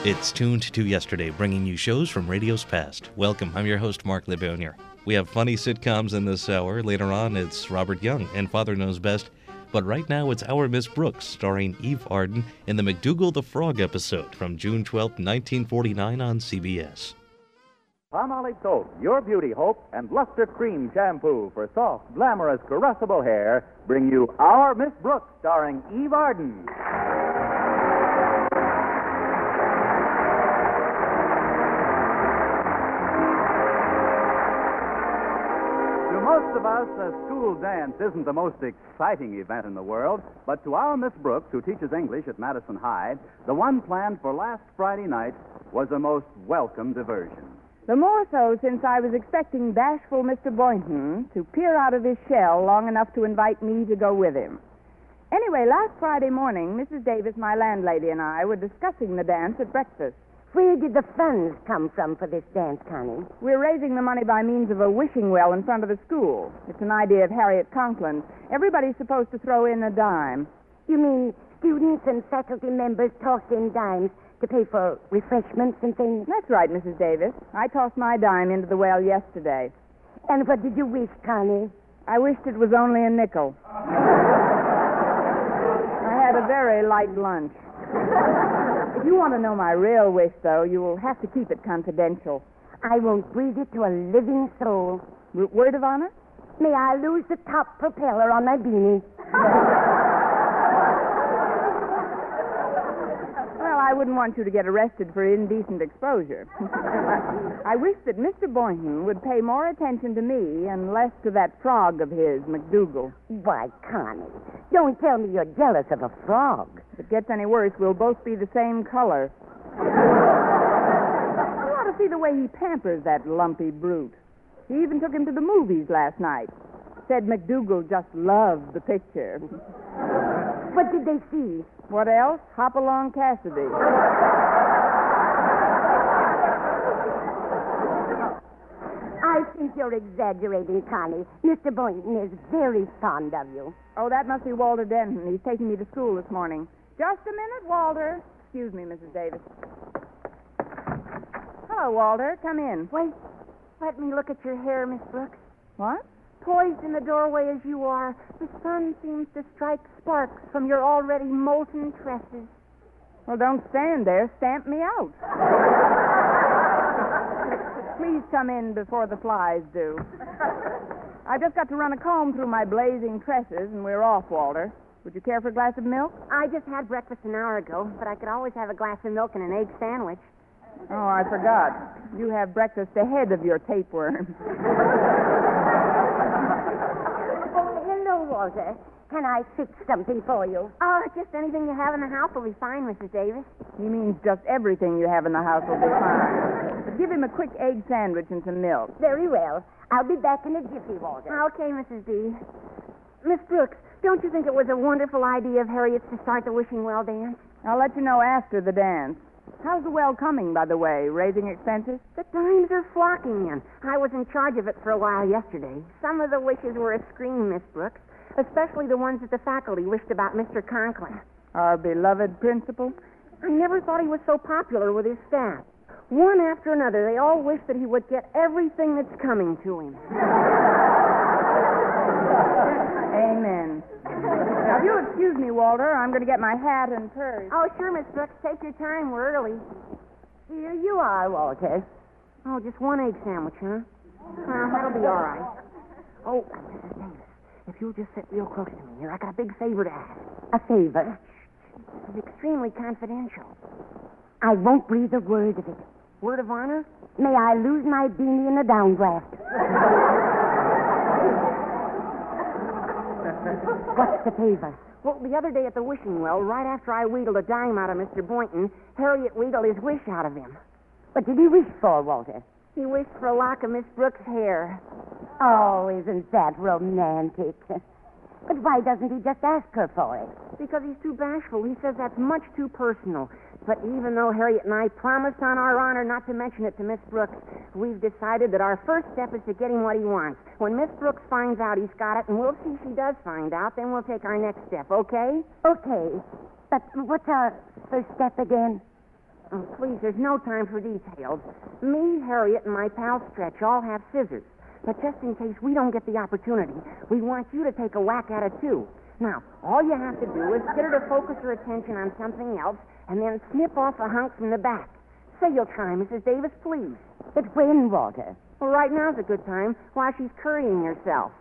It's Tuned to Yesterday, bringing you shows from radio's past. Welcome, I'm your host, Mark LeBonier. We have funny sitcoms in this hour. Later on, it's Robert Young and Father Knows Best. But right now, it's Our Miss Brooks, starring Eve Arden in the McDougal the Frog episode from June 12, 1949 on CBS. Palmolive Soap, your beauty hope, and Luster Cream Shampoo for soft, glamorous, caressable hair bring you Our Miss Brooks, starring Eve Arden. To most of us, a school dance isn't the most exciting event in the world, but to our Miss Brooks, who teaches English at Madison High, the one planned for last Friday night was a most welcome diversion. The more so since I was expecting bashful Mr. Boynton to peer out of his shell long enough to invite me to go with him. Anyway, last Friday morning, Mrs. Davis, my landlady, and I were discussing the dance at breakfast. Where did the funds come from for this dance, Connie? We're raising the money by means of a wishing well in front of the school. It's an idea of Harriet Conklin's. Everybody's supposed to throw in a dime. You mean students and faculty members tossed in dimes to pay for refreshments and things? That's right, Mrs. Davis. I tossed my dime into the well yesterday. And what did you wish, Connie? I wished it was only a nickel. I had a very light lunch. If you want to know my real wish, though, you will have to keep it confidential. I won't breathe it to a living soul. Word of honor? May I lose the top propeller on my beanie? Well, I wouldn't want you to get arrested for indecent exposure. I wish that Mr. Boynton would pay more attention to me and less to that frog of his, McDougal. Why, Connie, don't tell me you're jealous of a frog. If it gets any worse, we'll both be the same color. You ought to see the way he pampers that lumpy brute. He even took him to the movies last night. Said McDougal just loved the picture. What did they see? What else? Hopalong Cassidy. I think you're exaggerating, Connie. Mr. Boynton is very fond of you. Oh, that must be Walter Denton. He's taking me to school this morning. Just a minute, Walter. Excuse me, Mrs. Davis. Hello, Walter. Come in. Wait. Let me look at your hair, Miss Brooks. What? Poised in the doorway as you are, the sun seems to strike sparks from your already molten tresses. Well, don't stand there. Stamp me out. Please come in before the flies do. I've just got to run a comb through my blazing tresses, and we're off, Walter. Would you care for a glass of milk? I just had breakfast an hour ago, but I could always have a glass of milk and an egg sandwich. Oh, I forgot. You have breakfast ahead of your tapeworm. Hello, Walter. Can I fix something for you? Oh, just anything you have in the house will be fine, Mrs. Davis. He means just everything you have in the house will be fine. But give him a quick egg sandwich and some milk. Very well. I'll be back in a jiffy, Walter. Okay, Mrs. D. Miss Brooks, don't you think it was a wonderful idea of Harriet's to start the wishing well dance? I'll let you know after the dance. How's the well coming, by the way? Raising expenses? The dimes are flocking in. I was in charge of it for a while yesterday. Some of the wishes were a scream, Miss Brooks, especially the ones that the faculty wished about Mr. Conklin. Our beloved principal? I never thought he was so popular with his staff. One after another, they all wished that he would get everything that's coming to him. Amen. Now, if you'll excuse me, Walter, I'm going to get my hat and purse. Oh, sure, Miss Brooks. Take your time. We're early. Here you are, Walter. Oh, just one egg sandwich, huh? That'll be all right. Oh, Mrs. Davis, if you'll just sit real close to me here, I got a big favor to ask. A favor? It's extremely confidential. I won't breathe a word of it. Word of honor? May I lose my beanie in a downdraft. What's the favor? Well, the other day at the wishing well, right after I wheedled a dime out of Mr. Boynton, Harriet wheedled his wish out of him. What did he wish for, Walter? He wished for a lock of Miss Brooks' hair. Oh, isn't that romantic? But why doesn't he just ask her for it? Because he's too bashful. He says that's much too personal. But even though Harriet and I promised on our honor not to mention it to Miss Brooks, we've decided that our first step is to get him what he wants. When Miss Brooks finds out he's got it, and we'll see if she does find out, then we'll take our next step, okay? Okay. But what's our first step again? Oh, please, there's no time for details. Me, Harriet, and my pal Stretch all have scissors. But just in case we don't get the opportunity, we want you to take a whack at it, too. Now, all you have to do is get her to focus her attention on something else and then snip off a hunk from the back. Say you'll try, Mrs. Davis, please. But when, Walter? Well, right now's a good time while she's currying herself.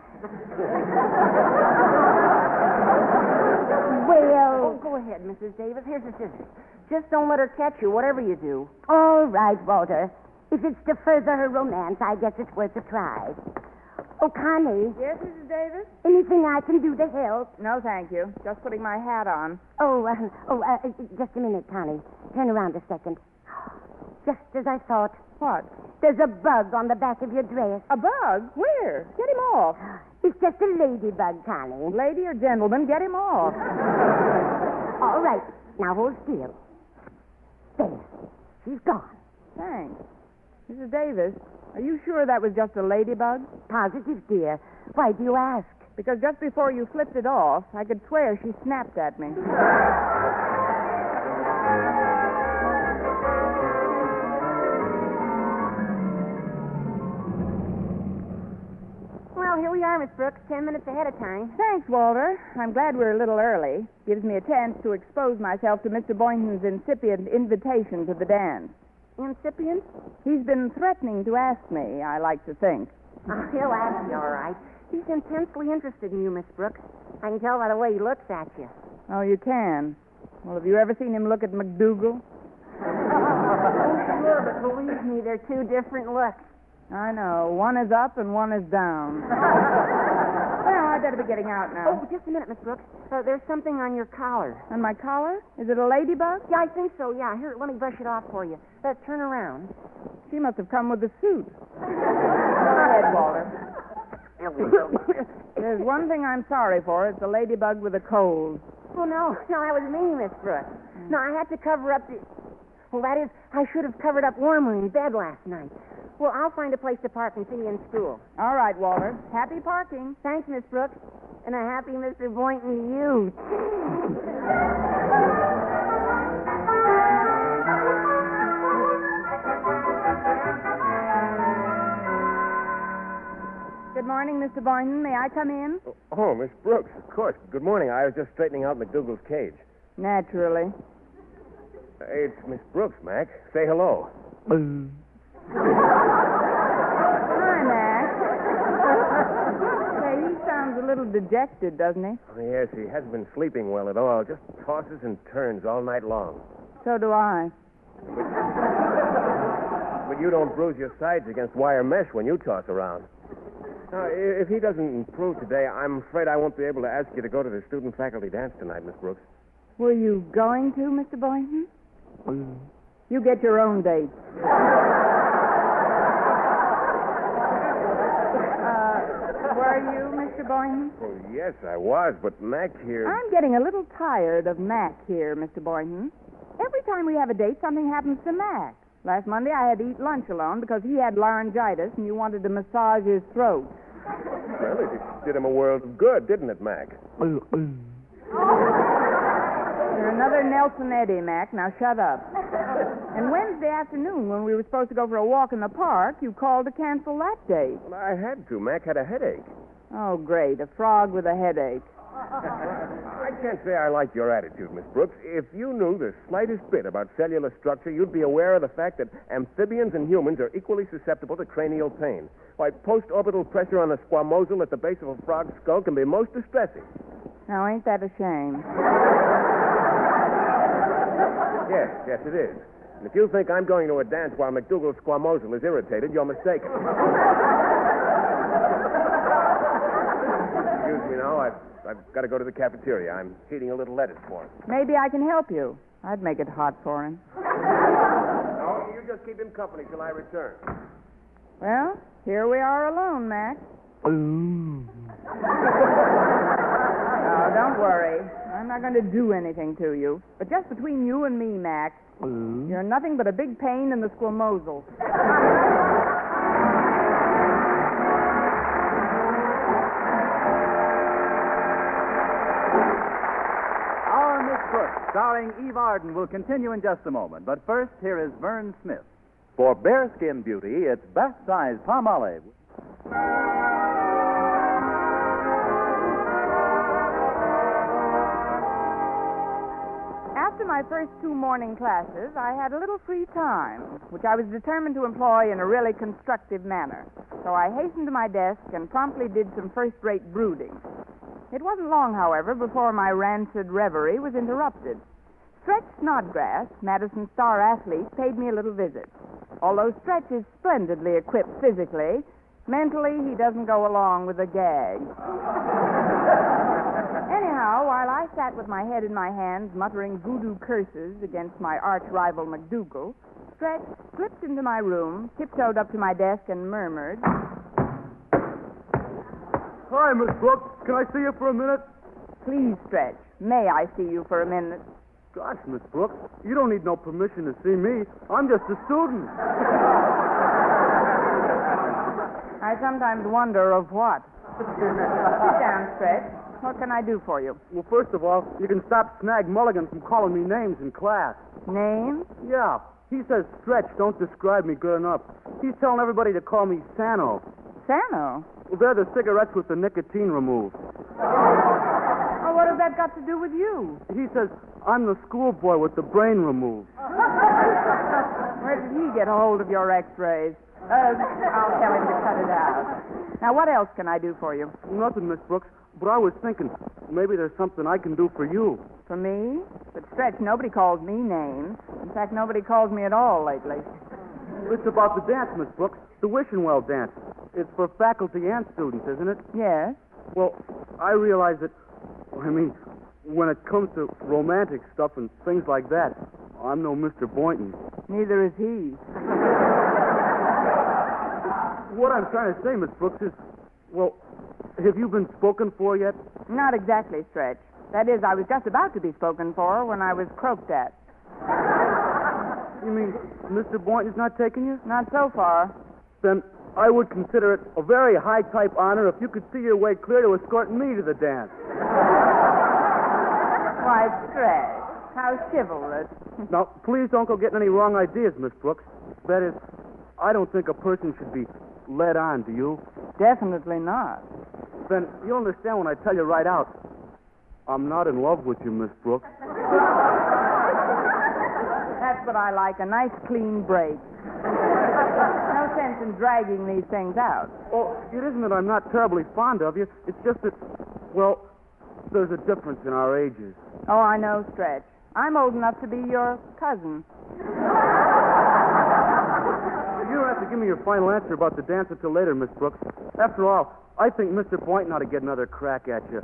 Well... Oh, go ahead, Mrs. Davis. Here's the scissors. Just don't let her catch you, whatever you do. All right, Walter. If it's to further her romance, I guess it's worth a try. Oh, Connie, Yes, Mrs. Davis? anything I can do to help? No, thank you. Just putting my hat on. Just a minute, Connie. Turn around a second. Just as I thought. What? There's a bug on the back of your dress. A bug? Where? Get him off. It's just a ladybug, Connie. Lady or gentleman, get him off. All right. Now hold still. There. She's gone. Thanks. Mrs. Davis, are you sure that was just a ladybug? Positive, dear. Why do you ask? Because just before you flipped it off, I could swear she snapped at me. Well, here we are, Miss Brooks, 10 minutes ahead of time. Thanks, Walter. I'm glad we're a little early. Gives me a chance to expose myself to Mr. Boynton's incipient invitation to the dance. Incipient? He's been threatening to ask me, I like to think. Oh, he'll ask you, all right. He's intensely interested in you, Miss Brooks. I can tell by the way he looks at you. Oh, you can? Well, have you ever seen him look at McDougal? Sure, but believe me, they're two different looks. I know. One is up and one is down. Well, I'd better be getting out now. Oh, just a minute, Miss Brooks. There's something on your collar. On my collar? Is it a ladybug? Yeah, I think so, yeah. Here, let me brush it off for you. Turn around. She must have come with the suit. Go ahead, Walter. There we go. There's one thing I'm sorry for. It's a ladybug with a cold. Oh, no, that was me, Miss Brooks. No, I had to cover up the... Well, that is, I should have covered up warmer in bed last night. Well, I'll find a place to park and see you in school. All right, Walter. Happy parking. Thanks, Miss Brooks. And a happy Mr. Boynton to you. Good morning, Mr. Boynton. May I come in? Oh, Miss Brooks, of course. Good morning. I was just straightening out McDougal's cage. Naturally. It's Miss Brooks, Mac. Say hello. Hi, Mac. Say, he sounds a little dejected, doesn't he? Oh, yes, he hasn't been sleeping well at all. Just tosses and turns all night long. So do I. But you don't bruise your sides against wire mesh when you toss around. Now, if he doesn't improve today, I'm afraid I won't be able to ask you to go to the student-faculty dance tonight, Miss Brooks. Were you going to, Mr. Boynton? You get your own date. Were you, Mr. Boynton? Oh, yes, I was, but Mac here... I'm getting a little tired of Mac here, Mr. Boynton. Every time we have a date, something happens to Mac. Last Monday, I had to eat lunch alone because he had laryngitis and you wanted to massage his throat. Well, it did him a world of good, didn't it, Mac? You're another Nelson Eddy, Mac. Now shut up. And Wednesday afternoon, when we were supposed to go for a walk in the park, you called to cancel that date. Well, I had to. Mac had a headache. Oh, great. A frog with a headache. I can't say I like your attitude, Miss Brooks. If you knew the slightest bit about cellular structure, you'd be aware of the fact that amphibians and humans are equally susceptible to cranial pain. Why, post-orbital pressure on the squamosal at the base of a frog's skull can be most distressing. Now, ain't that a shame? Yes, it is. And if you think I'm going to a dance while McDougal's squamosal is irritated, you're mistaken. Excuse me now. I've got to go to the cafeteria. I'm heating a little lettuce for him. Maybe I can help you. I'd make it hot for him. No, you just keep him company till I return. Well, here we are alone, Mac. Oh, don't worry. I'm not going to do anything to you. But just between you and me, Mac, you're nothing but a big pain in the squamosal. Our Miss Brooks, starring Eve Arden, will continue in just a moment. But first, here is Vern Smith. For Bearskin Beauty, it's bath-size Palmolive. After my first 2 morning classes, I had a little free time, which I was determined to employ in a really constructive manner. So I hastened to my desk and promptly did some first-rate brooding. It wasn't long, however, before my rancid reverie was interrupted. Stretch Snodgrass, Madison's star athlete, paid me a little visit. Although Stretch is splendidly equipped physically, mentally he doesn't go along with the gag. Anyhow, while I sat with my head in my hands, muttering voodoo curses against my arch-rival McDougal, Stretch slipped into my room, tiptoed up to my desk, and murmured, Hi, Miss Brooks. Can I see you for a minute? Please, Stretch, may I see you for a minute? Gosh, Miss Brooks, you don't need no permission to see me. I'm just a student. I sometimes wonder of what. Sit down, Stretch. What can I do for you? Well, first of all, you can stop Snag Mulligan from calling me names in class. Name? Yeah, he says Stretch don't describe me good enough. He's telling everybody to call me Sano. Sano? Well, they're the cigarettes with the nicotine removed. Oh, what has that got to do with you? He says I'm the schoolboy with the brain removed. Where did he get a hold of your x-rays? I'll tell him to cut it out. Now, what else can I do for you? Nothing, Miss Brooks, but I was thinking maybe there's something I can do for you. For me? But, Stretch, nobody calls me names. In fact, nobody calls me at all lately. It's about the dance, Miss Brooks, the Wishing Well dance. It's for faculty and students, isn't it? Yes. Well, I realize that, when it comes to romantic stuff and things like that, I'm no Mr. Boynton. Neither is he. What I'm trying to say, Miss Brooks, is, well, have you been spoken for yet? Not exactly, Stretch. That is, I was just about to be spoken for when I was croaked at. You mean Mr. Boynton's not taking you? Not so far. Then I would consider it a very high-type honor if you could see your way clear to escorting me to the dance. Why, Stretch, how chivalrous. Now, please don't go getting any wrong ideas, Miss Brooks. That is, I don't think a person should be led on, do you? Definitely not. Then you'll understand when I tell you right out. I'm not in love with you, Miss Brooks. That's what I like, a nice clean break. No sense in dragging these things out. Oh, it isn't that I'm not terribly fond of you. It's just that, well, there's a difference in our ages. Oh, I know, Stretch. I'm old enough to be your cousin. You don't have to give me your final answer about the dance until later, Miss Brooks. After all, I think Mr. Boynton ought to get another crack at you.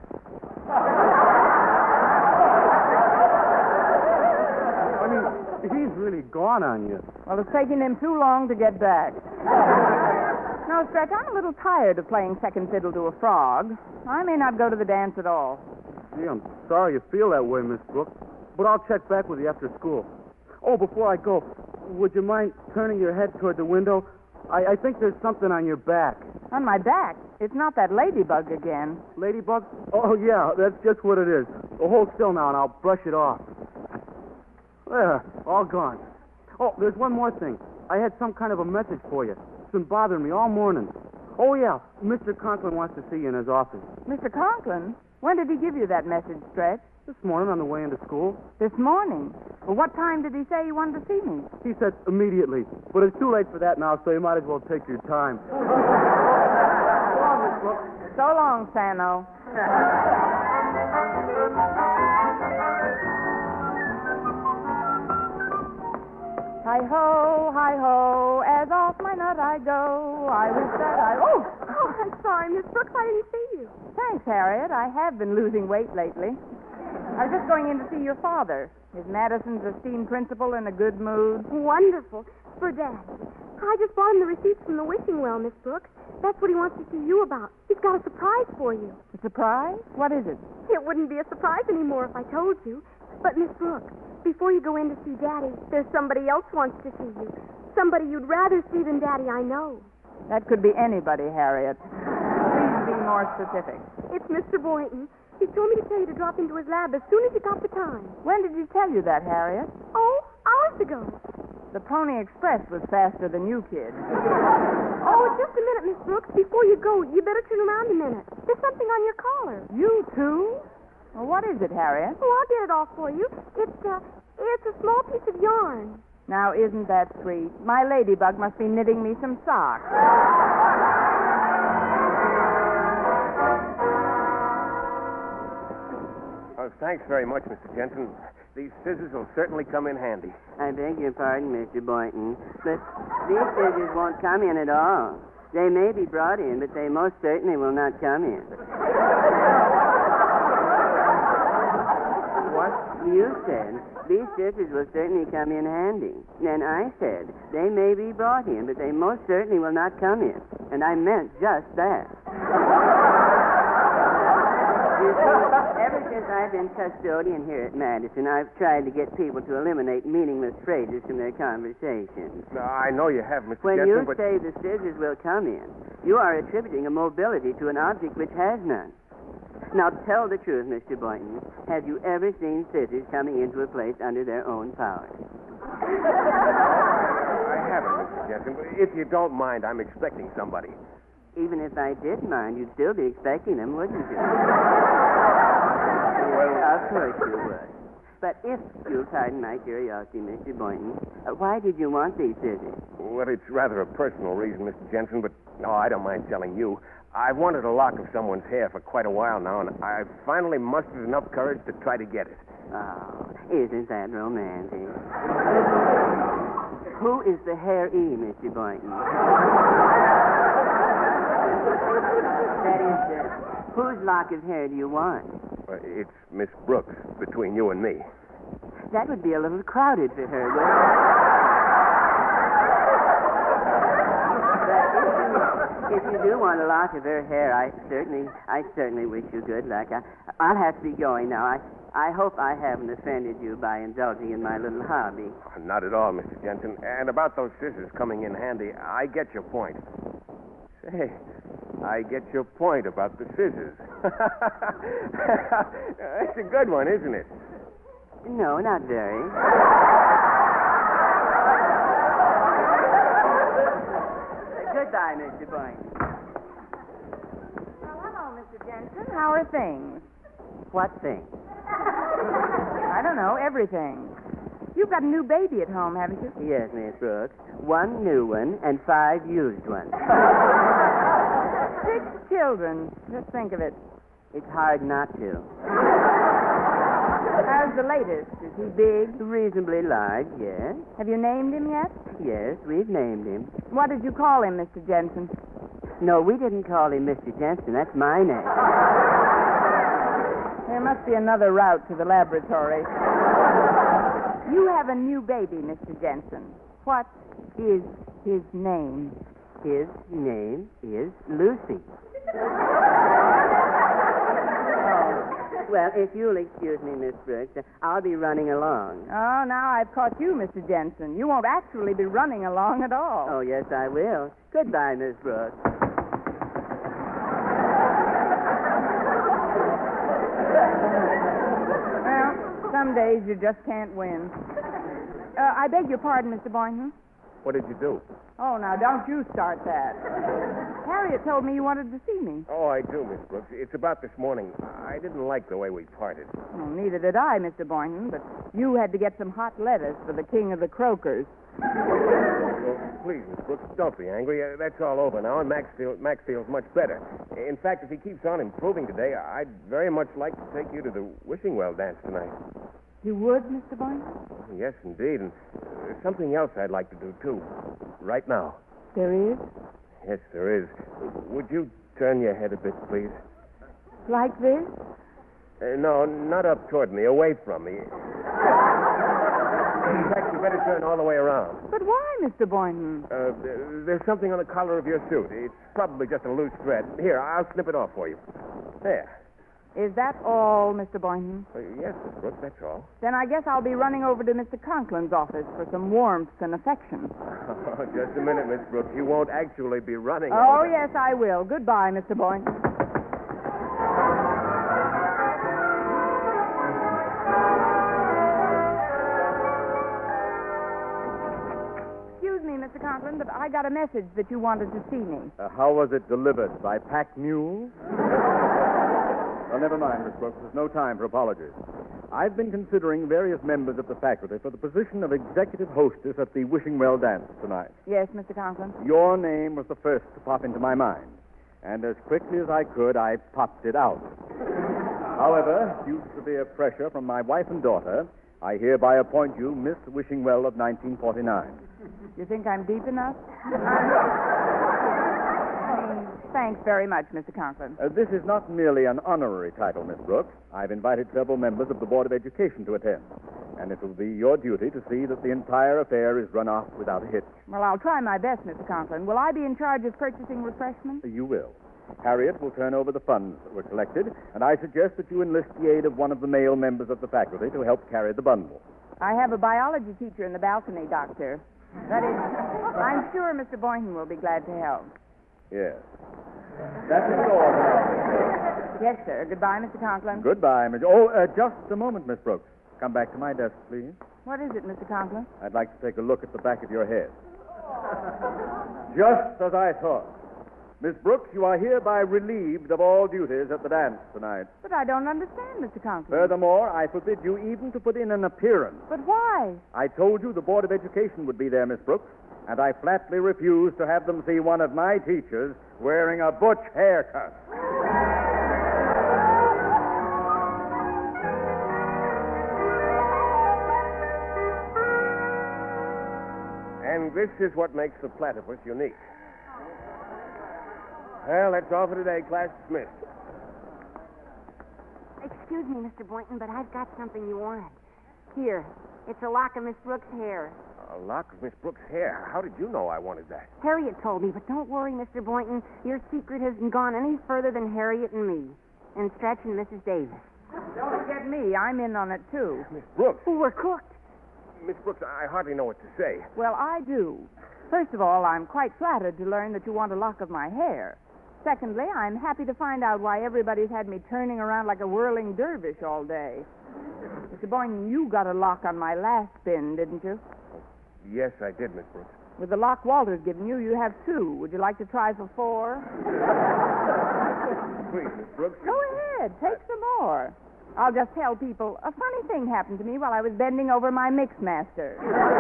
He's really gone on you. Well, it's taking him too long to get back. No, Stretch, I'm a little tired of playing second fiddle to a frog. I may not go to the dance at all. Gee, I'm sorry you feel that way, Miss Brooks, but I'll check back with you after school. Oh, before I go, would you mind turning your head toward the window? I think there's something on your back. On my back? It's not that ladybug again. Ladybug? Oh, yeah, that's just what it is. Well, hold still now, and I'll brush it off. There, all gone. Oh, there's one more thing. I had some kind of a message for you. It's been bothering me all morning. Oh, yeah, Mr. Conklin wants to see you in his office. Mr. Conklin? When did he give you that message, Stretch? This morning on the way into school. This morning? Well, what time did he say he wanted to see me? He said immediately. But it's too late for that now, so you might as well take your time. So long, Sano. Hi-ho, as off my nut I go. I wish that I... Oh, I'm sorry, Miss Brooks. I didn't see you. Thanks, Harriet. I have been losing weight lately. I was just going in to see your father. Is Madison's esteemed principal in a good mood? Wonderful. For Dad. I just brought him the receipts from the Wishing Well, Miss Brooks. That's what he wants to see you about. He's got a surprise for you. A surprise? What is it? It wouldn't be a surprise anymore if I told you. But, Miss Brooks, before you go in to see Daddy, there's somebody else wants to see you. Somebody you'd rather see than Daddy, I know. That could be anybody, Harriet. Please be more specific. It's Mr. Boynton. He told me to tell you to drop into his lab as soon as you got the time. When did he tell you that, Harriet? Oh, hours ago. The Pony Express was faster than you, kid. Oh, just a minute, Miss Brooks. Before you go, you better turn around a minute. There's something on your collar. You too? Well, what is it, Harriet? Oh, I'll get it off for you. It's a small piece of yarn. Now, isn't that sweet? My ladybug must be knitting me some socks. Oh, thanks very much, Mr. Jensen. These scissors will certainly come in handy. I beg your pardon, Mr. Boynton, but these scissors won't come in at all. They may be brought in, but they most certainly will not come in. What? You said these scissors will certainly come in handy. Then I said they may be brought in, but they most certainly will not come in. And I meant just that. You see, ever since I've been custodian here at Madison, I've tried to get people to eliminate meaningless phrases from their conversations. I know you have, Mr. When Jensen, you but... say the scissors will come in, you are attributing a mobility to an object which has none. Now, tell the truth, Mr. Boynton. Have you ever seen scissors coming into a place under their own power? I haven't, Mr. Jensen. If you don't mind, I'm expecting somebody. Even if I did mind, you'd still be expecting them, wouldn't you? Well, of course you would. But if you'll pardon my curiosity, Mr. Boynton, why did you want these scissors? Well, it's rather a personal reason, Mr. Jensen, but I don't mind telling you. I've wanted a lock of someone's hair for quite a while now, and I've finally mustered enough courage to try to get it. Oh, isn't that romantic? Who is the hair-e, Mr. Boynton? That is, whose lock of hair do you want? It's Miss Brooks, between you and me. That would be a little crowded for her, wouldn't it? But if you do want a lock of her hair, I certainly wish you good luck. I'll have to be going now. I hope I haven't offended you by indulging in my little hobby. Not at all, Mr. Jensen. And about those scissors coming in handy, I get your point. Say, I get your point about the scissors. That's a good one, isn't it? No, not very. Goodbye, Mr. Boynton. Well, hello, Mr. Jensen. How are things? What thing? I don't know, everything. You've got a new baby at home, haven't you? Yes, Miss Brooks. 1 new one and 5 used ones. 6 children. Just think of it. It's hard not to. How's the latest? Is he big? Reasonably large, yes. Have you named him yet? Yes, we've named him. What did you call him, Mr. Jensen? No, we didn't call him Mr. Jensen. That's my name. There must be another route to the laboratory. You have a new baby, Mr. Jensen. What is his name? His name is Lucy. Well, if you'll excuse me, Miss Brooks, I'll be running along. Oh, now I've caught you, Mr. Jensen. You won't actually be running along at all. Oh, yes, I will. Goodbye, Miss Brooks. Well, some days you just can't win. I beg your pardon, Mr. Boynton. What did you do? Oh, now, don't you start that. Harriet told me you wanted to see me. Oh, I do, Miss Brooks. It's about this morning. I didn't like the way we parted. Well, neither did I, Mr. Boynton, but you had to get some hot lettuce for the king of the croakers. Well, please, Miss Brooks, don't be angry. That's all over now, and Max feels much better. In fact, if he keeps on improving today, I'd very much like to take you to the wishing well dance tonight. You would, Mr. Boynton? Yes, indeed. And there's something else I'd like to do, too. Right now. There is? Yes, there is. Would you turn your head a bit, please? Like this? No, not up toward me. Away from me. In fact, you better turn all the way around. But why, Mr. Boynton? There's something on the collar of your suit. It's probably just a loose thread. Here, I'll snip it off for you. There. Is that all, Mr. Boynton? Yes, Miss Brooks, that's all. Then I guess I'll be running over to Mr. Conklin's office for some warmth and affection. Oh, just a minute, Miss Brooks. You won't actually be running. Oh, yes, I will. Goodbye, Mr. Boynton. Conklin, but I got a message that you wanted to see me. How was it delivered? By pack mule? Well, never mind, Miss Brooks. There's no time for apologies. I've been considering various members of the faculty for the position of executive hostess at the Wishing Well dance tonight. Yes, Mr. Conklin. Your name was the first to pop into my mind. And as quickly as I could, I popped it out. However, due to severe pressure from my wife and daughter, I hereby appoint you Miss Wishing Well of 1949. You think I'm deep enough? Thanks very much, Mr. Conklin. This is not merely an honorary title, Miss Brooks. I've invited several members of the Board of Education to attend. And it will be your duty to see that the entire affair is run off without a hitch. Well, I'll try my best, Mr. Conklin. Will I be in charge of purchasing refreshments? You will. Harriet will turn over the funds that were collected, and I suggest that you enlist the aid of one of the male members of the faculty to help carry the bundle. I have a biology teacher in the balcony, Doctor. That is, I'm sure Mr. Boynton will be glad to help. Yes. That is all now. Yes, sir. Goodbye, Mr. Conklin. Goodbye, Miss... Oh, just a moment, Miss Brooks. Come back to my desk, please. What is it, Mr. Conklin? I'd like to take a look at the back of your head. Just as I thought. Miss Brooks, you are hereby relieved of all duties at the dance tonight. But I don't understand, Mr. Conklin. Furthermore, I forbid you even to put in an appearance. But why? I told you the Board of Education would be there, Miss Brooks, and I flatly refuse to have them see one of my teachers wearing a butch haircut. And this is what makes the platypus unique. Well, that's all for today. Class dismissed. Excuse me, Mr. Boynton, but I've got something you wanted. Here, it's a lock of Miss Brooks' hair. A lock of Miss Brooks' hair. How did you know I wanted that? Harriet told me, but don't worry, Mr. Boynton. Your secret hasn't gone any further than Harriet and me. And Stretch and Mrs. Davis. Don't forget me. I'm in on it, too. Miss Brooks. Oh, we're cooked. Miss Brooks, I hardly know what to say. Well, I do. First of all, I'm quite flattered to learn that you want a lock of my hair. Secondly, I'm happy to find out why everybody's had me turning around like a whirling dervish all day. Mr. Boynton, you got a lock on my last spin, didn't you? Yes, I did, Miss Brooks. With the lock Walter's given you, you have two. Would you like to try for four? Please, Miss Brooks. Go ahead. Take some more. I'll just tell people a funny thing happened to me while I was bending over my mixmaster.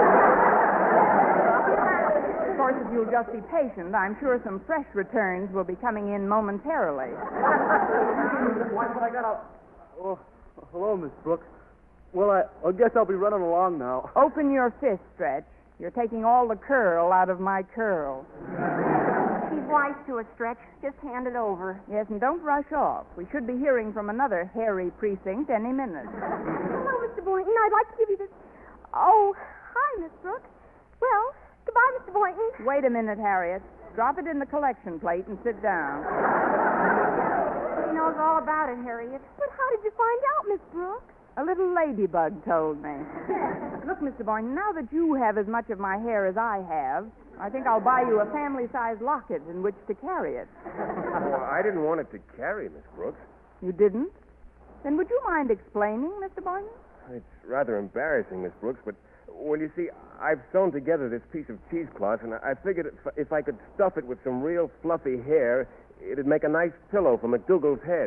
Of course, if you'll just be patient, I'm sure some fresh returns will be coming in momentarily. What I got out? Oh, hello, Miss Brooks. Well, I guess I'll be running along now. Open your fist, Stretch. You're taking all the curl out of my curl. She's wise to a Stretch. Just hand it over. Yes, and don't rush off. We should be hearing from another hairy precinct any minute. Hello, Mr. Boynton. I'd like to give you this. Oh, hi, Miss Brooks. Well, goodbye, Mr. Boynton. Wait a minute, Harriet. Drop it in the collection plate and sit down. She knows all about it, Harriet. But how did you find out, Miss Brooks? A little ladybug told me. Look, Mr. Boynton, now that you have as much of my hair as I have, I think I'll buy you a family-sized locket in which to carry it. Oh, I didn't want it to carry, Miss Brooks. You didn't? Then would you mind explaining, Mr. Boynton? It's rather embarrassing, Miss Brooks, but, well, you see, I've sewn together this piece of cheesecloth, and I figured if I could stuff it with some real fluffy hair, it'd make a nice pillow for McDougal's head.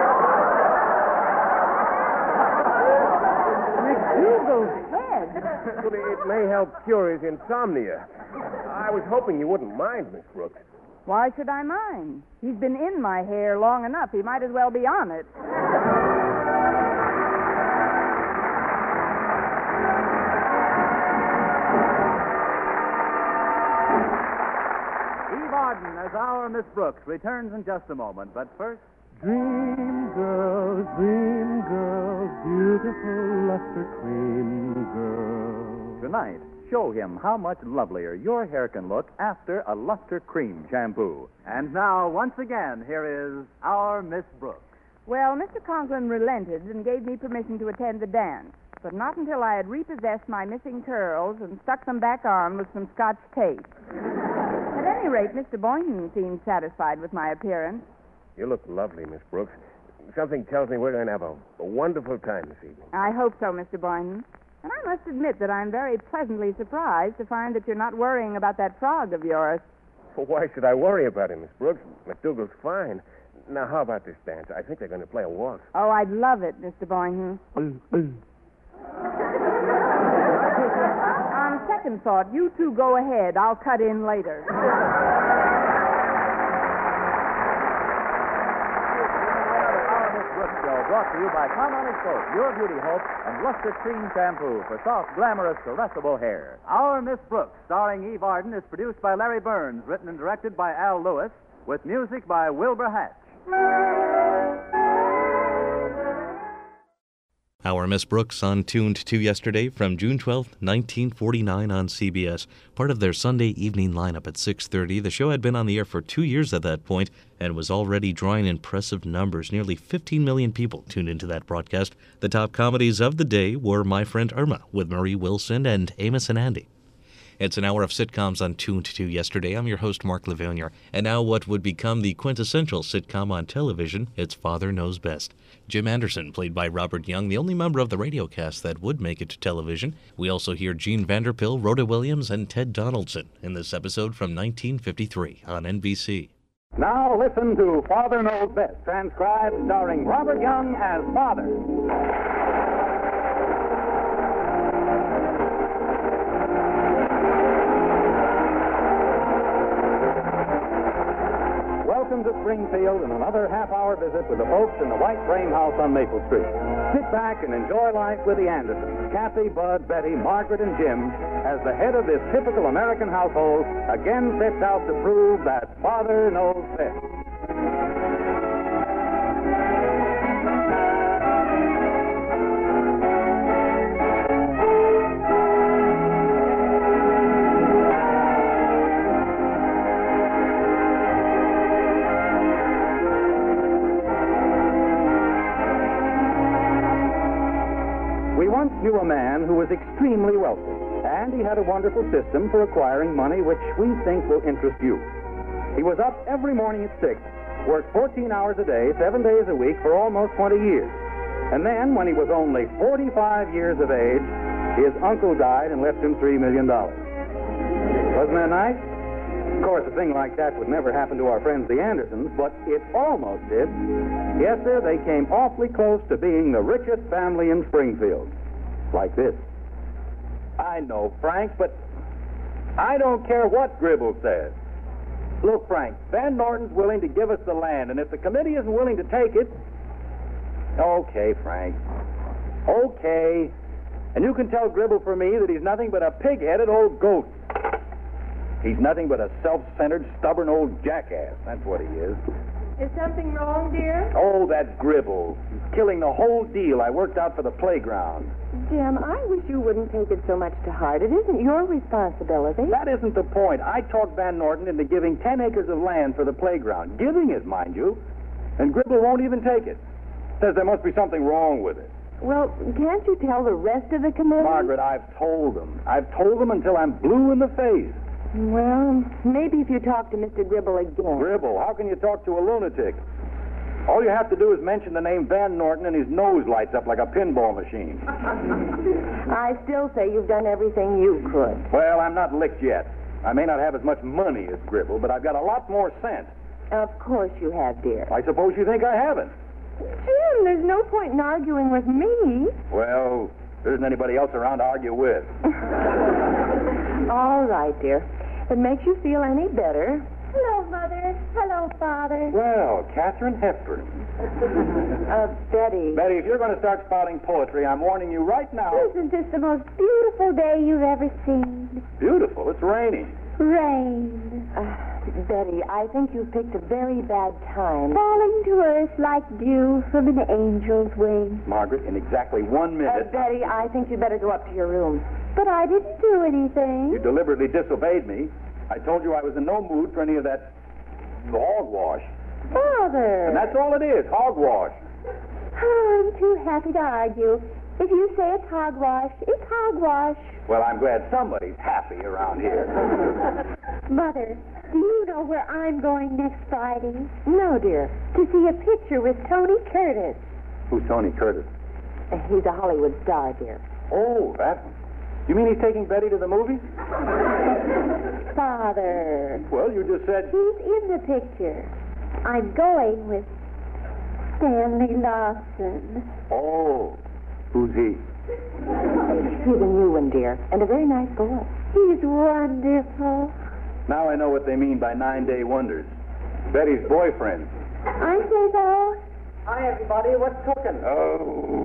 McDougal's head? Well, it may help cure his insomnia. I was hoping you wouldn't mind, Miss Brooks. Why should I mind? He's been in my hair long enough. He might as well be on it. Eve Arden as our Miss Brooks returns in just a moment, but first... Dream girl, beautiful luster cream girl. Tonight, show him how much lovelier your hair can look after a Luster Cream shampoo. And now, once again, here is our Miss Brooks. Well, Mr. Conklin relented and gave me permission to attend the dance, but not until I had repossessed my missing curls and stuck them back on with some Scotch tape. At any rate, Mr. Boynton seemed satisfied with my appearance. You look lovely, Miss Brooks. Something tells me we're going to have a wonderful time this evening. I hope so, Mr. Boynton. And I must admit that I'm very pleasantly surprised to find that you're not worrying about that frog of yours. Well, why should I worry about him, Miss Brooks? McDougal's fine. Now, how about this dance? I think they're going to play a waltz. Oh, I'd love it, Mr. Boynton. On second thought, you two go ahead. I'll cut in later. Brought to you by Palmolive Soap, Your Beauty Hope, and Luster Cream Shampoo for soft, glamorous, caressable hair. Our Miss Brooks, starring Eve Arden, is produced by Larry Burns, written and directed by Al Lewis, with music by Wilbur Hatch. Our Miss Brooks on Tuned to Yesterday from June 12th, 1949 on CBS. Part of their Sunday evening lineup at 6:30. The show had been on the air for 2 years at that point and was already drawing impressive numbers. Nearly 15 million people tuned into that broadcast. The top comedies of the day were My Friend Irma with Marie Wilson and Amos and Andy. It's an hour of sitcoms on Tuned to Yesterday. I'm your host, Mark Levonier. And now what would become the quintessential sitcom on television, It's Father Knows Best. Jim Anderson, played by Robert Young, the only member of the radio cast that would make it to television. We also hear Gene Vanderpill, Rhoda Williams, and Ted Donaldson in this episode from 1953 on NBC. Now listen to Father Knows Best, transcribed starring Robert Young as Father. Welcome to Springfield and another half-hour visit with the folks in the White Frame House on Maple Street. Sit back and enjoy life with the Andersons. Kathy, Bud, Betty, Margaret, and Jim, as the head of this typical American household, again sets out to prove that Father knows best. We once knew a man who was extremely wealthy, and he had a wonderful system for acquiring money which we think will interest you. He was up every morning at 6, worked 14 hours a day, 7 days a week for almost 20 years. And then, when he was only 45 years of age, his uncle died and left him $3 million. Wasn't that nice? Of course, a thing like that would never happen to our friends the Andersons, but it almost did. Yes, sir, they came awfully close to being the richest family in Springfield. Like this. I know, Frank, but I don't care what Gribble says. Look, Frank, Van Norton's willing to give us the land, and if the committee isn't willing to take it... Okay, Frank. Okay. And you can tell Gribble for me that he's nothing but a pig-headed old goat. He's nothing but a self-centered, stubborn old jackass. That's what he is. Is something wrong, dear? Oh, that Gribble. He's killing the whole deal I worked out for the playground. Jim, I wish you wouldn't take it so much to heart. It isn't your responsibility. That isn't the point. I talked Van Norton into giving 10 acres of land for the playground. Giving it, mind you. And Gribble won't even take it. Says there must be something wrong with it. Well, can't you tell the rest of the committee? Margaret, I've told them. I've told them until I'm blue in the face. Well, maybe if you talk to Mr. Gribble again. Gribble? How can you talk to a lunatic? All you have to do is mention the name Van Norton and his nose lights up like a pinball machine. I still say you've done everything you could. Well, I'm not licked yet. I may not have as much money as Gribble, but I've got a lot more sense. Of course you have, dear. I suppose you think I haven't. Jim, there's no point in arguing with me. Well, there isn't anybody else around to argue with. All right, dear. If it makes you feel any better. Hello, Mother. Hello, Father. Well, Catherine Hepburn. Betty. Betty, if you're going to start spouting poetry, I'm warning you right now. Isn't this the most beautiful day you've ever seen? Beautiful. It's raining. Rain. Betty, I think you've picked a very bad time. Falling to earth like dew from an angel's wing. Margaret, in exactly 1 minute... Betty, I think you'd better go up to your room. But I didn't do anything. You deliberately disobeyed me. I told you I was in no mood for any of that hogwash. Father. And that's all it is, hogwash. Oh, I'm too happy to argue. If you say it's hogwash, it's hogwash. Well, I'm glad somebody's happy around here. Mother, do you know where I'm going next Friday? No, dear. To see a picture with Tony Curtis. Who's Tony Curtis? He's a Hollywood star, dear. Oh, that one. You mean he's taking Betty to the movies? Father. Well, you just said... He's in the picture. I'm going with Stanley Lawson. Oh, who's he? He's a new one, dear, and a very nice boy. He's wonderful. Now I know what they mean by 9-day wonders. Betty's boyfriend. I say so. Hi, everybody. What's cooking? Oh.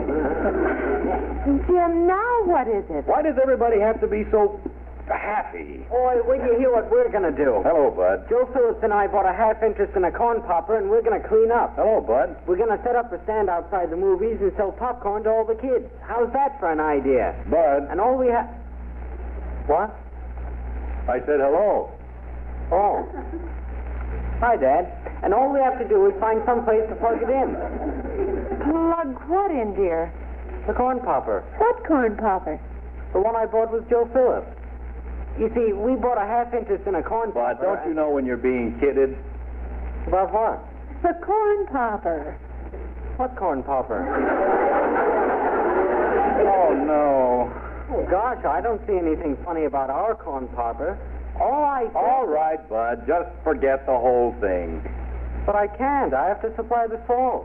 Jim, now what is it? Why does everybody have to be so happy? Boy, when you hear what we're going to do. Hello, Bud. Joe Phillips and I bought a half interest in a corn popper, and we're going to clean up. Hello, Bud. We're going to set up a stand outside the movies and sell popcorn to all the kids. How's that for an idea? Bud. And all we have... What? I said hello. Oh. Hi, Dad. And all we have to do is find some place to plug it in. Plug what in, dear? The corn popper. What corn popper? The one I bought with Joe Phillips. You see, we bought a half interest in a corn popper. Bud, don't you know when you're being kidded? About what? The corn popper. What corn popper? Oh, no. Oh, gosh, I don't see anything funny about our corn popper. All right, Bud. Just forget the whole thing. But I can't. I have to supply the salt.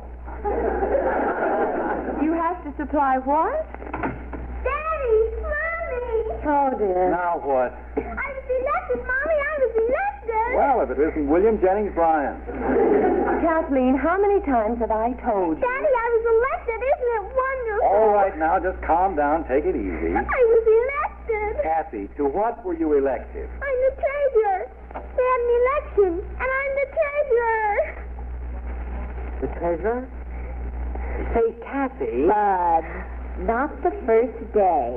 You have to supply what? Daddy! Mommy! Oh, dear. Now what? I was elected, Mommy! I was elected! Well, if it isn't William Jennings Bryan. Kathleen, how many times have I told you? Daddy, I was elected! Isn't it wonderful? All right, now, just calm down. Take it easy. I was elected! Kathy, to what were you elected? I'm the treasurer. They had an election, and I'm the treasurer. The treasurer? Say, Kathy. Bud, not the first day.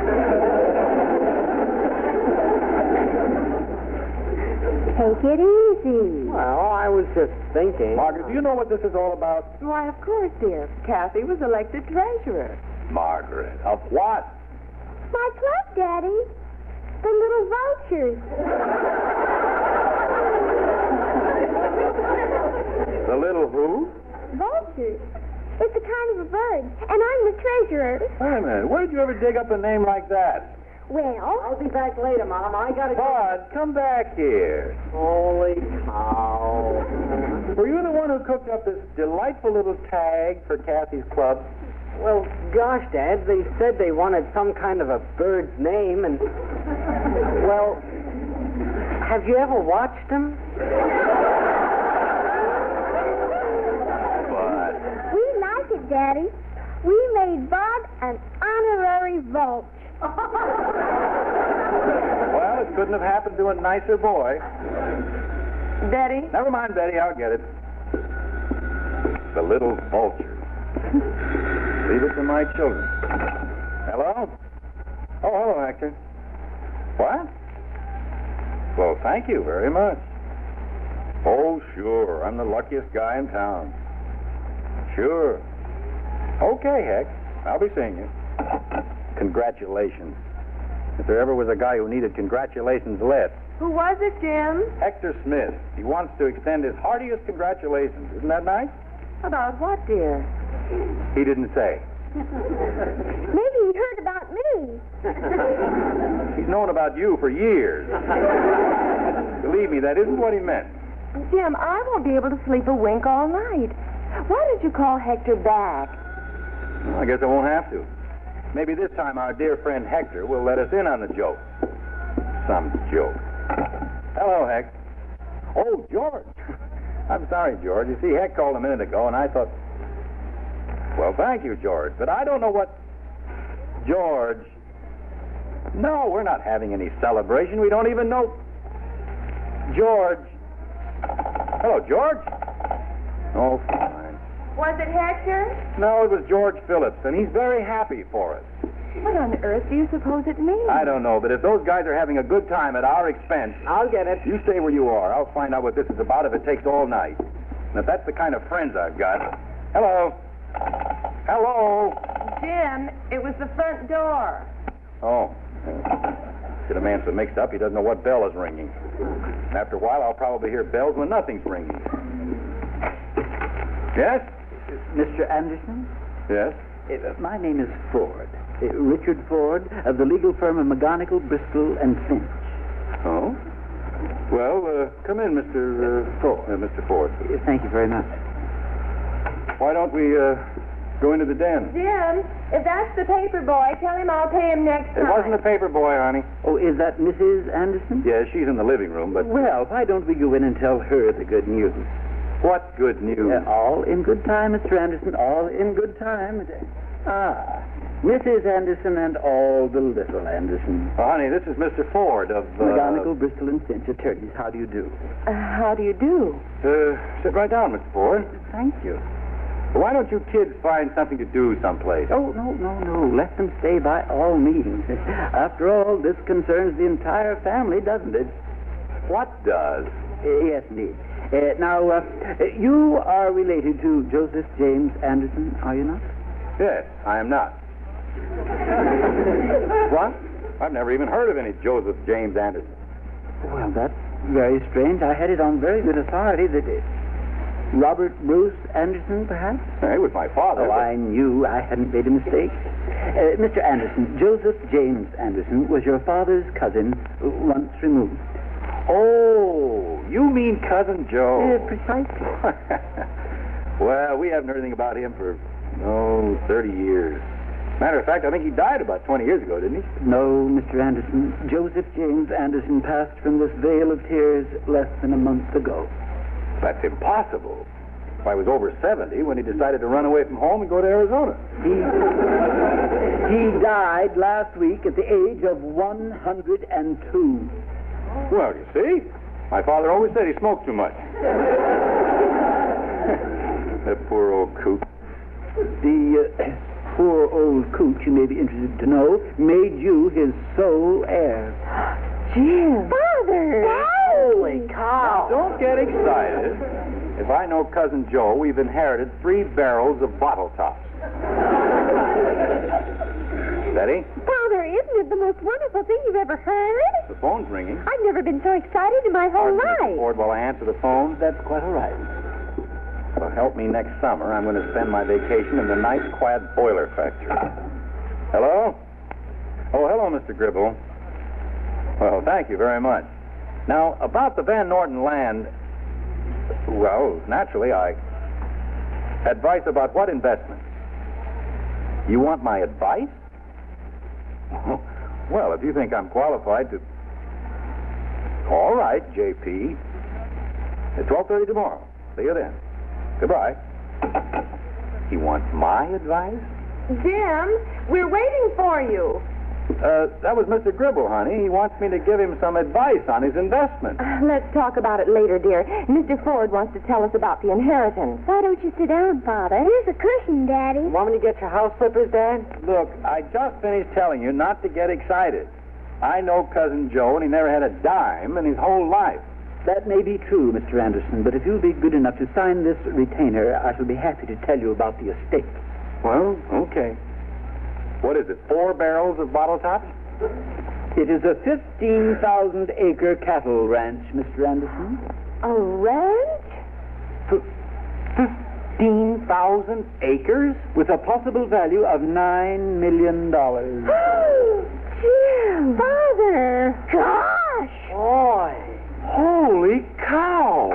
Take it easy. Well, I was just thinking. Margaret, do you know what this is all about? Why, of course, dear. Kathy was elected treasurer. Margaret, of what? My club, Daddy. The little vultures. The little who? Vultures. It's a kind of a bird, and I'm the treasurer. Wait a minute. Where did you ever dig up a name like that? Well, I'll be back later, Mom. I gotta go. Bud, come back here. Holy cow. Were you the one who cooked up this delightful little tag for Kathy's club? Well, gosh, Dad, they said they wanted some kind of a bird's name, and... Well, have you ever watched them? Bud. we like it, Daddy. We made Bud an honorary vulture. Well, it couldn't have happened to a nicer boy. Betty? Never mind, Betty, I'll get it. The little vulture. Leave it to my children. Hello? Oh, hello, Hector. What? Well, thank you very much. Oh, sure. I'm the luckiest guy in town. Sure. Okay, Heck. I'll be seeing you. Congratulations. If there ever was a guy who needed congratulations less. Who was it, Jim? Hector Smith. He wants to extend his heartiest congratulations. Isn't that nice? About what, dear? He didn't say. Maybe he heard about me. He's known about you for years. Believe me, that isn't what he meant. Jim, I won't be able to sleep a wink all night. Why did you call Hector back? Well, I guess I won't have to. Maybe this time our dear friend Hector will let us in on the joke. Some joke. Hello, Heck. Oh, George. I'm sorry, George. You see, Heck called a minute ago, and I thought... Well, thank you, George, but I don't know what... George. No, we're not having any celebration. We don't even know... George. Hello, George. Oh, fine. Was it Hector? No, it was George Phillips, and he's very happy for us. What on earth do you suppose it means? I don't know, but if those guys are having a good time at our expense... I'll get it. You stay where you are. I'll find out what this is about if it takes all night. And if that's the kind of friends I've got... Hello? Hello? Jim, it was the front door. Oh. Get a man so mixed up he doesn't know what bell is ringing. After a while, I'll probably hear bells when nothing's ringing. Yes? Mr. Anderson? Yes? My name is Ford. Richard Ford of the legal firm of McGonigal, Bristol, and Finch. Oh? Well, come in, Mr. Ford. Mr. Ford. Thank you very much. Why don't we go into the den? Jim, if that's the paper boy, tell him I'll pay him next time. It wasn't a paper boy, honey. Oh, is that Mrs. Anderson? Yeah, she's in the living room, but... Well, why don't we go in and tell her the good news? What good news? All in good time, Mr. Anderson, all in good time. Mrs. Anderson and all the little Anderson. Oh, honey, this is Mr. Ford of... McGonigal, Bristol, and Finch, attorneys. How do you do? How do you do? Sit right down, Mr. Ford. Thank you. Why don't you kids find something to do someplace? Oh, no. Let them stay by all means. After all, this concerns the entire family, doesn't it? What does? Yes, indeed. Now, you are related to Joseph James Anderson, are you not? Yes, I am not. What? I've never even heard of any Joseph James Anderson. Well, that's very strange. I had it on very good authority that Robert Bruce Anderson, perhaps? It was my father. Oh, I knew I hadn't made a mistake. Mr. Anderson, Joseph James Anderson was your father's cousin, once removed. Oh, you mean Cousin Joe? Precisely. Well, we haven't heard anything about him for, 30 years. Matter of fact, I think he died about 20 years ago, didn't he? No, Mr. Anderson. Joseph James Anderson passed from this vale of tears less than a month ago. That's impossible. I was over 70 when he decided to run away from home and go to Arizona. He died last week at the age of 102. Well, you see, my father always said he smoked too much. That poor old coot. The poor old coot, you may be interested to know, made you his sole heir. Jim. Father! Holy cow. Now, don't get excited. If I know Cousin Joe, we've inherited 3 barrels of bottle tops. Betty? Father, isn't it the most wonderful thing you've ever heard? The phone's ringing. I've never been so excited in my whole Mr. life. Ford, while I answer the phone, That's quite all right. well, help me next summer. I'm going to spend my vacation in the nice, quiet boiler factory. Hello? Oh, hello, Mr. Gribble. Well, thank you very much. Now, about the Van Norton land, well, naturally, advice about what investment? You want my advice? Well, if you think I'm qualified to... All right, J.P. At 12:30 tomorrow. See you then. Goodbye. He wants my advice? Jim, we're waiting for you. That was Mr. Gribble, honey. He wants me to give him some advice on his investment. Let's talk about it later, dear. Mr. Ford wants to tell us about the inheritance. Why don't you sit down, Father? Here's a cushion, Daddy. Want me to get your house slippers, Dad? Look, I just finished telling you not to get excited. I know Cousin Joe, and he never had a dime in his whole life. That may be true, Mr. Anderson, but if you'll be good enough to sign this retainer, I shall be happy to tell you about the estate. Well, okay. What is it, 4 barrels of bottle tops? It is a 15,000-acre cattle ranch, Mr. Anderson. A ranch? 15,000 acres? With a possible value of $9 million. Oh, Jim! Father! Gosh! Boy! Holy cow!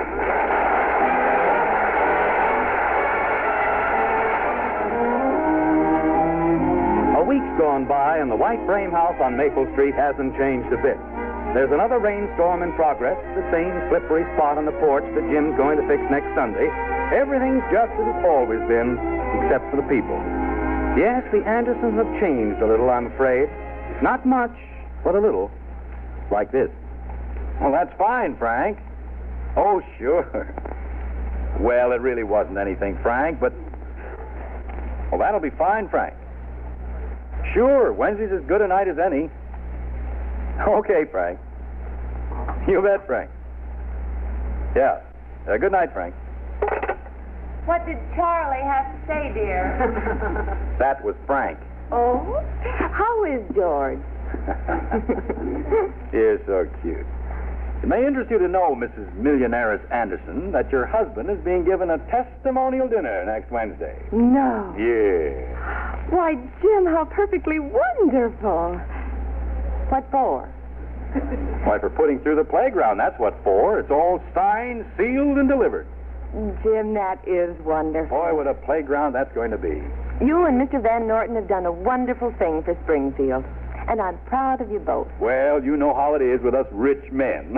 A week's gone by, and the white frame house on Maple Street hasn't changed a bit. There's another rainstorm in progress, the same slippery spot on the porch that Jim's going to fix next Sunday. Everything's just as it's always been, except for the people. Yes, the Andersons have changed a little, I'm afraid. Not much, but a little. Like this. Well, that's fine, Frank. Oh, sure. Well, it really wasn't anything, Frank, but... Well, that'll be fine, Frank. Sure, Wednesday's as good a night as any. Okay, Frank. You bet, Frank. Yeah. Good night, Frank. What did Charlie have to say, dear? That was Frank. Oh? How is George? You're so cute. It may interest you to know, Mrs. Millionairess Anderson, that your husband is being given a testimonial dinner next Wednesday. No. Yeah. Why, Jim, how perfectly wonderful. What for? Why, for putting through the playground, that's what for. It's all signed, sealed, and delivered. Jim, that is wonderful. Boy, what a playground that's going to be. You and Mr. Van Norton have done a wonderful thing for Springfield, and I'm proud of you both. Well, you know how it is with us rich men.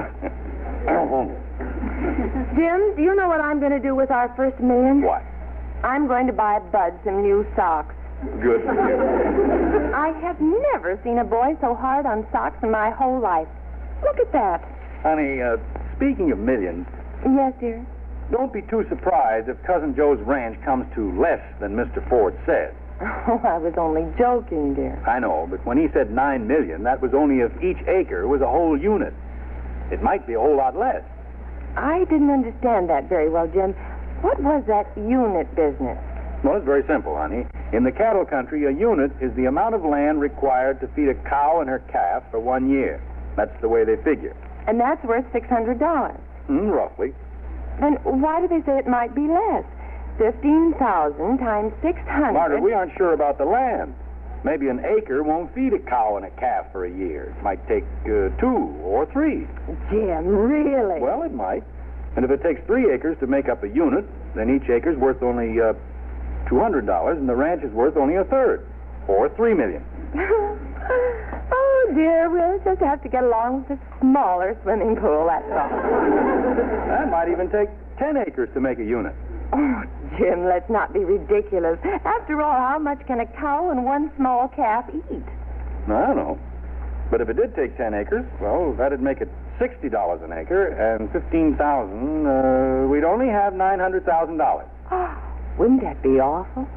Jim, do you know what I'm going to do with our first $1 million? What? I'm going to buy Bud some new socks. Good for you. I have never seen a boy so hard on socks in my whole life. Look at that. Honey, speaking of millions, Yes, dear. don't be too surprised if Cousin Joe's ranch comes to less than Mr. Ford said. Oh, I was only joking, dear. I know, but when he said $9 million, that was only if each acre was a whole unit. It might be a whole lot less. I didn't understand that very well, Jim. What was that unit business? Well, it's very simple, honey. In the cattle country, a unit is the amount of land required to feed a cow and her calf for 1 year. That's the way they figure. And that's worth $600. Roughly. Then why do they say it might be less? 15,000 times 600. Margaret, we aren't sure about the land. Maybe an acre won't feed a cow and a calf for a year. It might take 2 or 3. Jim, really? Well, it might. And if it takes 3 acres to make up a unit, then each acre's worth only $200, and the ranch is worth only a third, or $3 million. Oh, dear, we'll just have to get along with a smaller swimming pool, that's all. That might even take 10 acres to make a unit. Oh, Jim, let's not be ridiculous. After all, how much can a cow and one small calf eat? I don't know. But if it did take 10 acres, well, that'd make it $60 an acre, and 15,000, we'd only have $900,000. Wouldn't that be awful?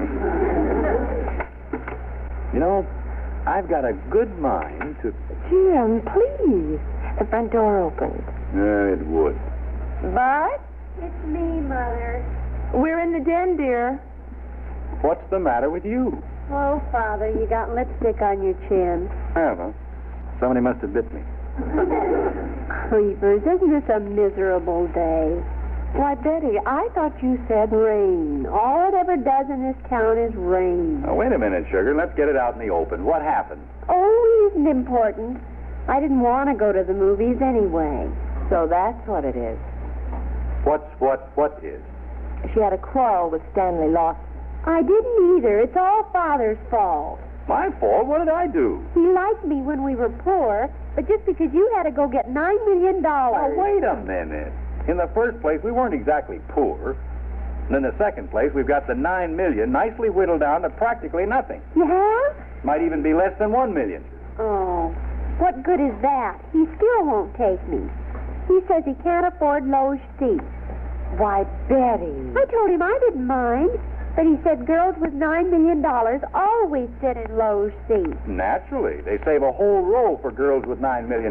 You know, I've got a good mind to... Jim, please. The front door opened. It would. Bud? It's me, Mother. We're in the den, dear. What's the matter with you? Oh, Father, you got lipstick on your chin. I don't know. Somebody must have bit me. Creepers, isn't this a miserable day? Why, Betty, I thought you said rain. All it ever does in this town is rain. Now, wait a minute, Sugar. Let's get it out in the open. What happened? Oh, it isn't important. I didn't want to go to the movies anyway. So that's what it is. What is? She had a quarrel with Stanley Lawson. I didn't either. It's all Father's fault. My fault? What did I do? He liked me when we were poor, but just because you had to go get $9 million. Now, wait a minute. In the first place, we weren't exactly poor. And in the second place, we've got the $9 million nicely whittled down to practically nothing. You have? Might even be less than $1 million. Oh, what good is that? He still won't take me. He says he can't afford Loge seats. Why, Betty. I told him I didn't mind, but he said girls with $9 million always sit in Loge seats. Naturally. They save a whole row for girls with $9 million.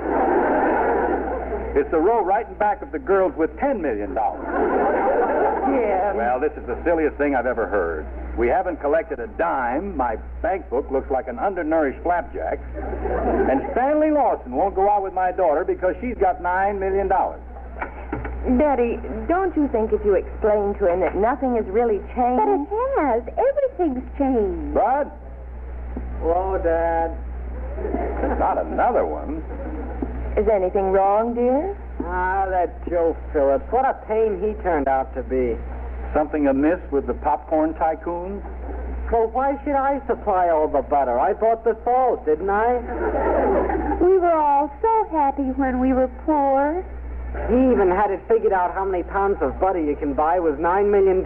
It's the row right in back of the girls with $10 million. Yeah. Well, this is the silliest thing I've ever heard. We haven't collected a dime. My bank book looks like an undernourished flapjack. And Stanley Lawson won't go out with my daughter because she's got $9 million. Betty, don't you think if you explain to him that nothing has really changed? But it has. Everything's changed. Bud? Hello, Dad. Not another one. Is anything wrong, dear? Ah, that Joe Phillips. What a pain he turned out to be. Something amiss with the popcorn tycoon? Well, why should I supply all the butter? I bought the salt, didn't I? We were all so happy when we were poor. He even had it figured out how many pounds of butter you can buy with $9 million.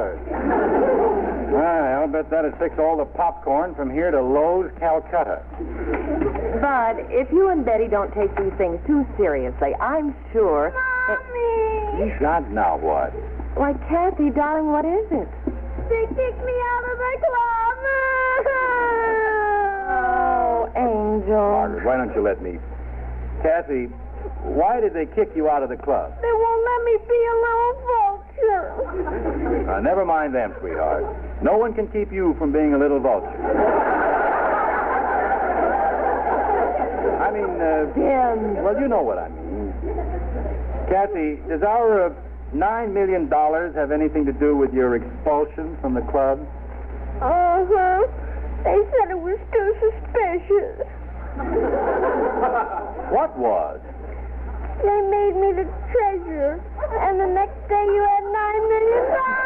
Well, I'll bet that'd fix all the popcorn from here to Lowe's, Calcutta. Bud, if you and Betty don't take these things too seriously, I'm sure... Mommy! God, now what? Why, Kathy, darling, what is it? They kicked me out of the club. Oh, Angel. Margaret, why don't you let me... Kathy, why did they kick you out of the club? They won't let me be a little vulture. Never mind them, sweetheart. No one can keep you from being a little vulture. I mean, Jim. Well, you know what I mean. Kathy, does our $9 million have anything to do with your expulsion from the club? Uh-huh. They said it was too suspicious. What was? They made me the treasurer, and the next day you had $9 million.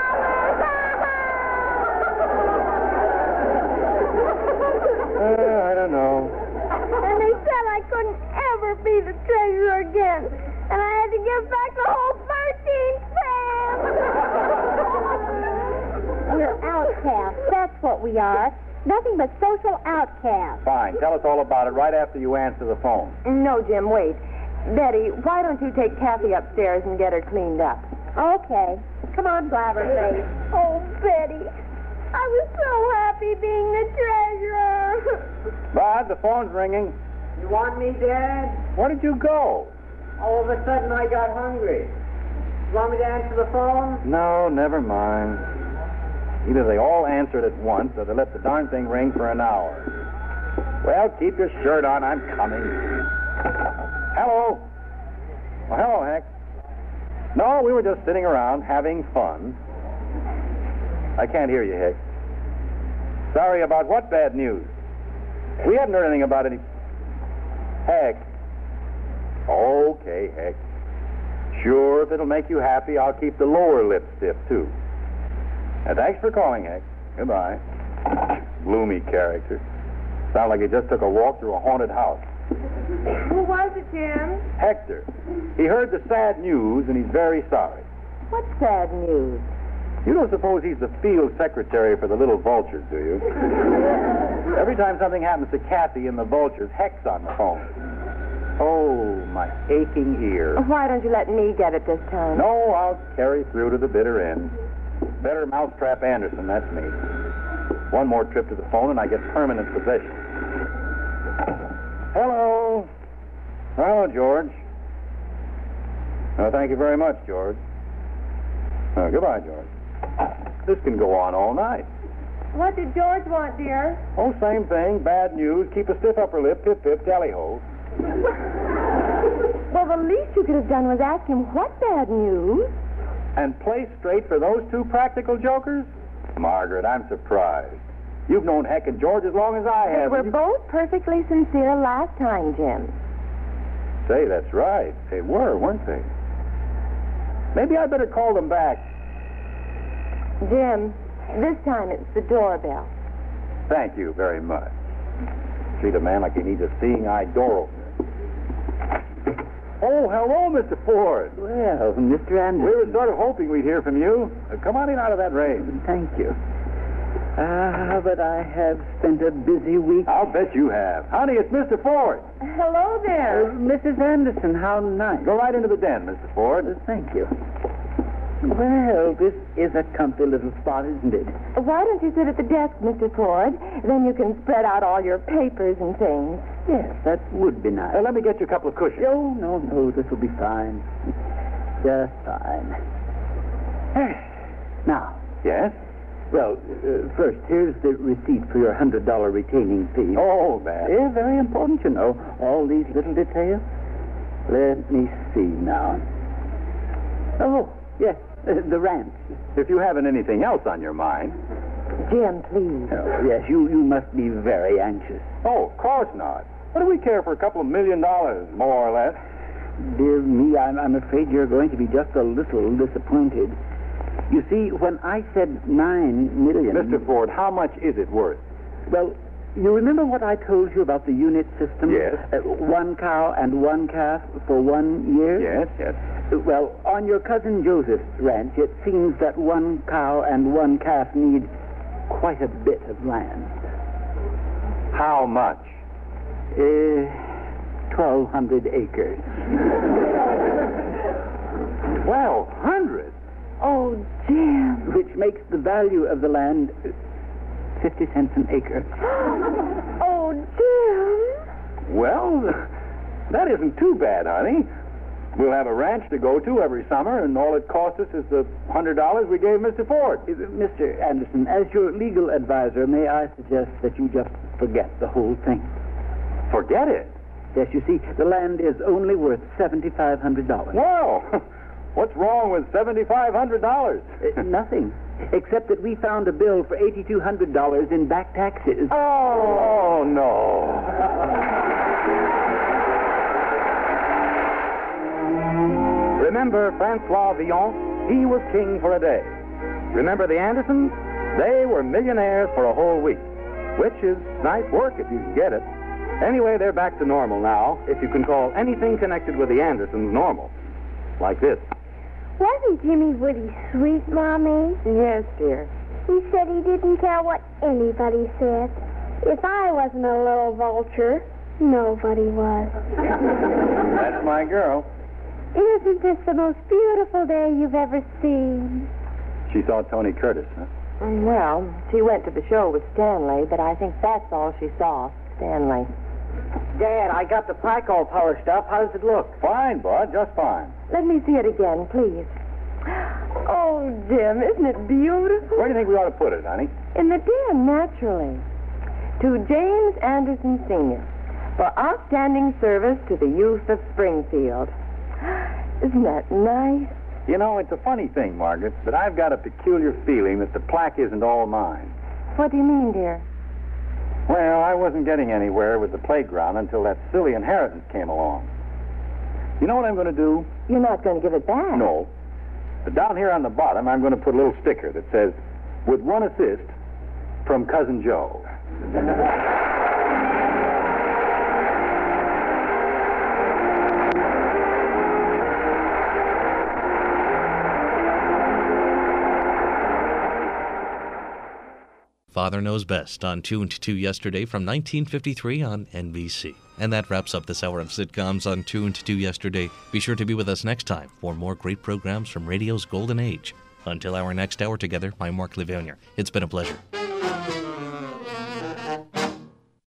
I don't know. And they said I couldn't ever be the treasurer again, and I had to give back the whole 13 cents. We're outcasts. That's what we are. Nothing but social outcasts. Fine. Tell us all about it right after you answer the phone. No, Jim, wait. Betty, why don't you take Kathy upstairs and get her cleaned up? Okay. Come on, Blabberface. Oh, Betty, I was so happy being the treasurer. Bud, the phone's ringing. You want me, Dad? Where did you go? All of a sudden I got hungry. You want me to answer the phone? No, never mind. Either they all answered at once or they let the darn thing ring for an hour. Well, keep your shirt on. I'm coming. Hello. Well, hello, Hank. No, we were just sitting around having fun. I can't hear you, Hank. Sorry about what bad news? We haven't heard anything about any... Hank. Okay, Hank. Sure, if it'll make you happy, I'll keep the lower lip stiff, too. And thanks for calling, Hank. Goodbye. Gloomy character. Sound like he just took a walk through a haunted house. Who was it, Jim? Hector. He heard the sad news, and he's very sorry. What sad news? You don't suppose he's the field secretary for the Little Vultures, do you? Every time something happens to Kathy and the Vultures, Heck's on the phone. Oh, my aching ear. Why don't you let me get it this time? No, I'll carry through to the bitter end. Better Mousetrap Anderson, that's me. One more trip to the phone and I get permanent possession. Hello. Hello, George. Thank you very much, George. Goodbye, George. This can go on all night. What did George want, dear? Oh, same thing. Bad news. Keep a stiff upper lip. Pip, pip, tally-ho. Well, the least you could have done was ask him what bad news. And play straight for those two practical jokers? Margaret, I'm surprised. You've known Heck and George as long as I They have. were both perfectly sincere last time, Jim. Say, that's right. They were, weren't they? Maybe I'd better call them back. Jim, this time it's the doorbell. Thank you very much. Treat a man like he needs a seeing-eye door opener. Oh, hello, Mr. Ford. Well, Mr. Anderson. We were sort of hoping we'd hear from you. Come on in out of that rain. Thank you. But I have spent a busy week. I'll bet you have. Honey, it's Mr. Ford. Hello there. Mrs. Anderson, how nice. Go right into the den, Mr. Ford. Thank you. Well, this is a comfy little spot, isn't it? Why don't you sit at the desk, Mr. Ford? Then you can spread out all your papers and things. Yes, that would be nice. Let me get you a couple of cushions. Oh, no, this will be fine. Just fine. Now. Yes? Well, first, here's the receipt for your $100 retaining fee. Oh, that. Yeah, very important, you know. All these little details. Let me see now. Oh, yes, the ranch. If you haven't anything else on your mind. Jim, please. Oh, yes, you must be very anxious. Oh, of course not. What do we care for a couple of $1 million, more or less? Dear me, I'm afraid you're going to be just a little disappointed. You see, when I said $9 million... Mr. Ford, how much is it worth? Well, you remember what I told you about the unit system? Yes. 1 cow and 1 calf for 1 year? Yes, yes. Well, on your cousin Joseph's ranch, it seems that 1 cow and 1 calf need quite a bit of land. How much? 1,200 acres. 1,200? Oh, Jim. Which makes the value of the land 50 cents an acre. Oh, Jim. Well, that isn't too bad, honey. We'll have a ranch to go to every summer, and all it cost us is the $100 we gave Mr. Ford. Mr. Anderson, as your legal advisor, may I suggest that you just forget the whole thing? Forget it? Yes, you see, the land is only worth $7,500. Well, what's wrong with $7,500? Nothing, except that we found a bill for $8,200 in back taxes. Oh, no. Remember Francois Villon? He was king for a day. Remember the Andersons? They were millionaires for a whole week, which is nice work if you can get it. Anyway, they're back to normal now, if you can call anything connected with the Andersons normal. Like this. Wasn't Jimmy Woody sweet, Mommy? Yes, dear. He said he didn't care what anybody said. If I wasn't a little vulture, nobody was. That's my girl. Isn't this the most beautiful day you've ever seen? She saw Tony Curtis, huh? Well, she went to the show with Stanley, but I think that's all she saw, Stanley. Dad, I got the plaque all polished up. How does it look? Fine, Bud, just fine. Let me see it again, please. Oh, Jim, isn't it beautiful? Where do you think we ought to put it, honey? In the den, naturally. To James Anderson, Sr., for outstanding service to the youth of Springfield. Isn't that nice? You know, it's a funny thing, Margaret, but I've got a peculiar feeling that the plaque isn't all mine. What do you mean, dear? Well, I wasn't getting anywhere with the playground until that silly inheritance came along. You know what I'm going to do? You're not going to give it back? No. But down here on the bottom, I'm going to put a little sticker that says, with one assist from Cousin Joe. Father Knows Best on 2 and 2 Yesterday from 1953 on NBC. And that wraps up this hour of sitcoms on 2 and 2 Yesterday. Be sure to be with us next time for more great programs from radio's golden age. Until our next hour together, I'm Mark Levonier. It's been a pleasure.